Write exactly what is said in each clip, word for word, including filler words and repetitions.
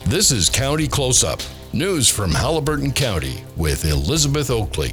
This is County Close-Up, news from Haliburton County with Elizabeth Oakley.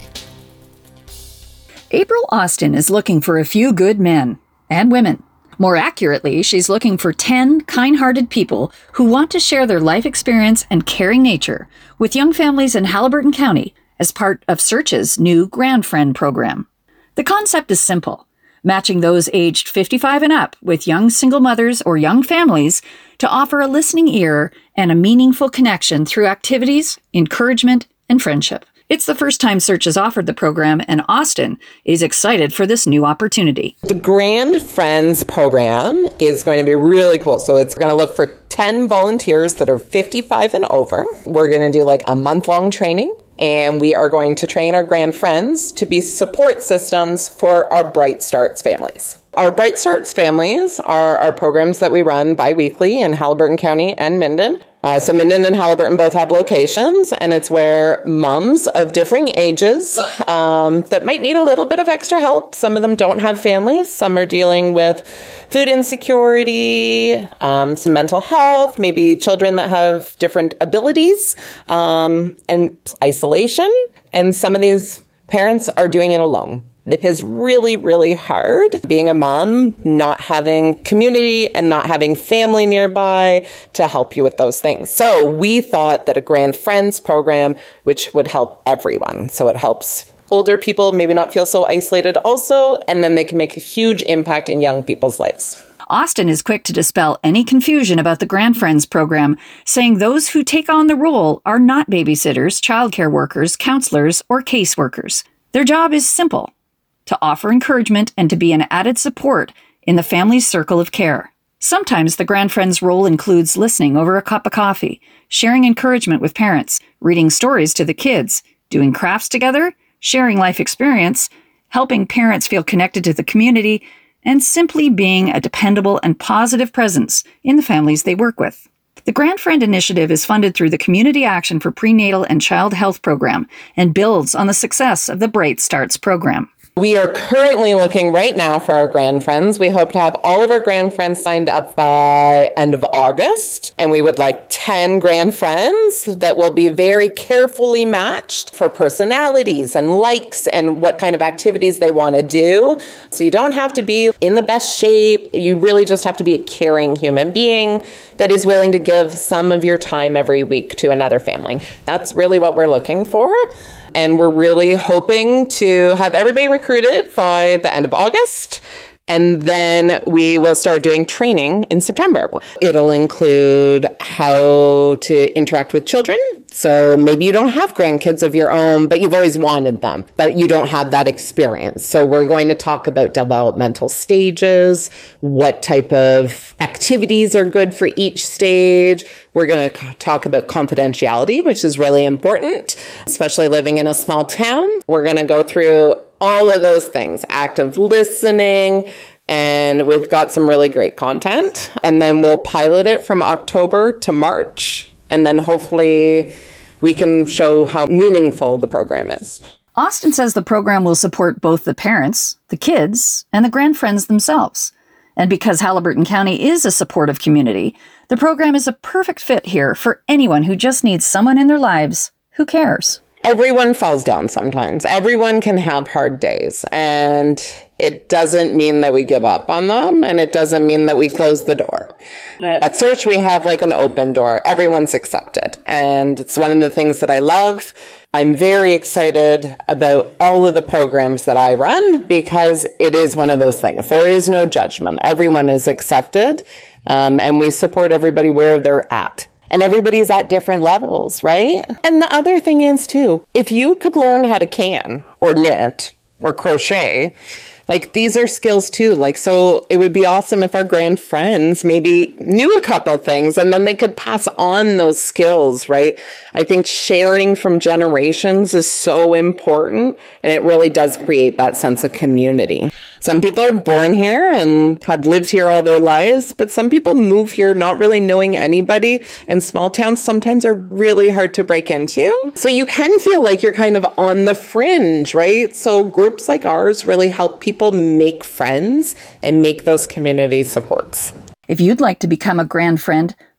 April Austin is looking for a few good men and women. More accurately, she's looking for ten kind-hearted people who want to share their life experience and caring nature with young families in Haliburton County as part of Search's new Grand Friend program. The concept is simple: matching those aged fifty-five and up with young single mothers or young families to offer a listening ear and a meaningful connection through activities, encouragement, and friendship. It's the first time Search has offered the program, and Austin is excited for this new opportunity. The Grand Friends program is going to be really cool. So it's going to look for ten volunteers that are fifty-five and over. We're going to do like a month-long training, and we are going to train our Grand Friends to be support systems for our Bright Starts families. Our Bright Starts families are our programs that we run bi-weekly in Haliburton County and Minden. Uh, so Minden and Haliburton both have locations, and it's where moms of differing ages um, that might need a little bit of extra help. Some of them don't have families. Some are dealing with food insecurity, um, some mental health, maybe children that have different abilities, um, and isolation. And some of these parents are doing it alone. It is really, really hard being a mom, not having community and not having family nearby to help you with those things. So we thought that a Grand Friends program, which would help everyone. So it helps older people maybe not feel so isolated also, and then they can make a huge impact in young people's lives. Austin is quick to dispel any confusion about the Grand Friends program, saying those who take on the role are not babysitters, childcare workers, counselors, or caseworkers. Their job is simple: to offer encouragement and to be an added support in the family's circle of care. Sometimes the Grand Friends role includes listening over a cup of coffee, sharing encouragement with parents, reading stories to the kids, doing crafts together, sharing life experience, helping parents feel connected to the community, and simply being a dependable and positive presence in the families they work with. The Grand Friend Initiative is funded through the Community Action for Prenatal and Child Health program and builds on the success of the Bright Starts program. We are currently looking right now for our Grand Friends. We hope to have all of our Grand Friends signed up by end of August. And we would like ten Grand Friends that will be very carefully matched for personalities and likes and what kind of activities they want to do. So you don't have to be in the best shape. You really just have to be a caring human being that is willing to give some of your time every week to another family. That's really what we're looking for. And we're really hoping to have everybody recruited by the end of August. And then we will start doing training in September. It'll include how to interact with children. So maybe you don't have grandkids of your own, but you've always wanted them, but you don't have that experience. So we're going to talk about developmental stages, what type of activities are good for each stage. We're going to talk about confidentiality, which is really important, especially living in a small town. We're going to go through all of those things, active listening, and we've got some really great content. And then we'll pilot it from October to March. And then hopefully we can show how meaningful the program is. Austin says the program will support both the parents, the kids, and the Grand Friends themselves. And because Haliburton County is a supportive community, the program is a perfect fit here for anyone who just needs someone in their lives who cares. Everyone falls down sometimes. Everyone can have hard days, and it doesn't mean that we give up on them, and it doesn't mean that we close the door. At Search, we have like an open door. Everyone's accepted, and it's one of the things that I love. I'm very excited about all of the programs that I run because it is one of those things. There is no judgment. Everyone is accepted, um, and we support everybody where they're at. And everybody's at different levels, right? And the other thing is, too, if you could learn how to can or knit or crochet, like these are skills, too. Like, so it would be awesome if our Grand Friends maybe knew a couple things and then they could pass on those skills, right? I think sharing from generations is so important, and it really does create that sense of community. Some people are born here and have lived here all their lives, but some people move here not really knowing anybody, and small towns sometimes are really hard to break into. So you can feel like you're kind of on the fringe, right? So groups like ours really help people make friends and make those community supports. If you'd like to become a Grand Friend,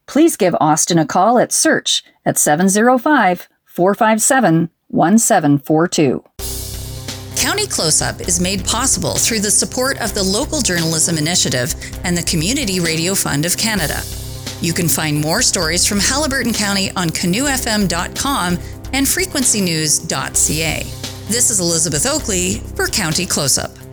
please give Austin a call at Search at seven oh five, four five seven, one seven four two. County Close-Up is made possible through the support of the Local Journalism Initiative and the Community Radio Fund of Canada. You can find more stories from Haliburton County on canoe f m dot com and frequency news dot c a. This is Elizabeth Oakley for County Close-Up.